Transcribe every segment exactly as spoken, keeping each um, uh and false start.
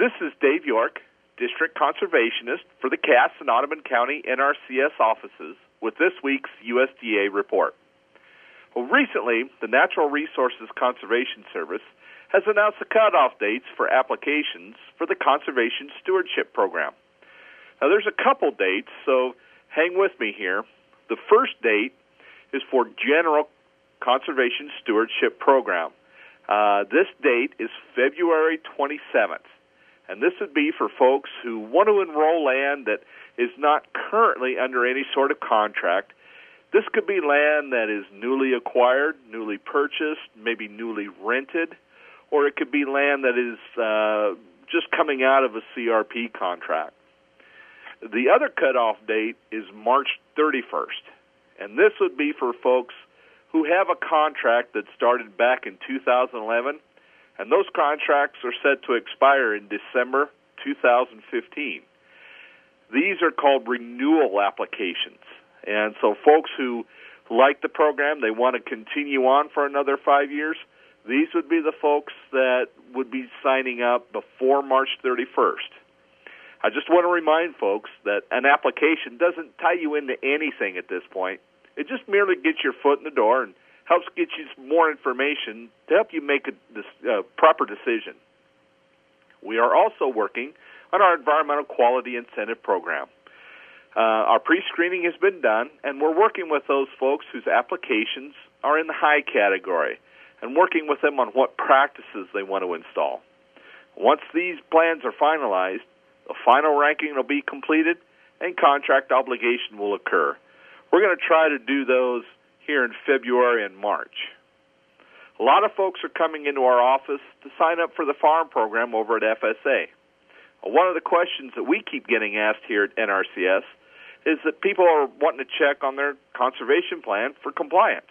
This is Dave York, District Conservationist for the Cass and Ottoman County N R C S offices with this week's U S D A report. Well, recently, the Natural Resources Conservation Service has announced the cutoff dates for applications for the Conservation Stewardship Program. Now, there's a couple dates, so hang with me here. The first date is for General Conservation Stewardship Program. Uh, this date is February twenty-seventh, and this would be for folks who want to enroll land that is not currently under any sort of contract. This could be land that is newly acquired, newly purchased, maybe newly rented, or it could be land that is uh, just coming out of a C R P contract. The other cutoff date is March thirty-first, and this would be for folks who have a contract that started back in two thousand eleven, and those contracts are set to expire in December two thousand fifteen. These are called renewal applications, and so folks who like the program, they want to continue on for another five years, these would be the folks that would be signing up before March thirty-first. I just want to remind folks that an application doesn't tie you into anything at this point. It just merely gets your foot in the door and helps get you more information to help you make a uh, proper decision. We are also working on our Environmental Quality Incentive Program. Uh, our pre-screening has been done, and we're working with those folks whose applications are in the high category and working with them on what practices they want to install. Once these plans are finalized, the final ranking will be completed and contract obligation will occur. We're going to try to do those here in February and March. A lot of folks are coming into our office to sign up for the farm program over at F S A. One of the questions that we keep getting asked here at N R C S is that people are wanting to check on their conservation plan for compliance.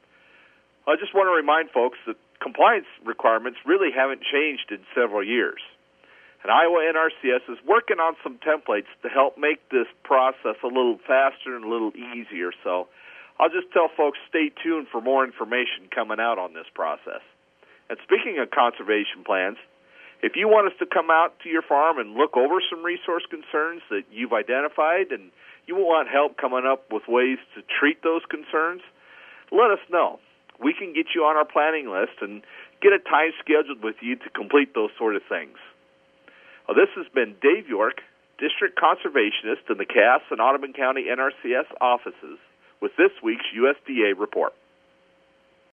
I just want to remind folks that compliance requirements really haven't changed in several years. And Iowa N R C S is working on some templates to help make this process a little faster and a little easier. So I'll just tell folks, stay tuned for more information coming out on this process. And speaking of conservation plans, if you want us to come out to your farm and look over some resource concerns that you've identified and you want help coming up with ways to treat those concerns, let us know. We can get you on our planning list and get a time scheduled with you to complete those sort of things. Well, this has been Dave York, District Conservationist in the Cass and Ottoman County N R C S offices with this week's U S D A report.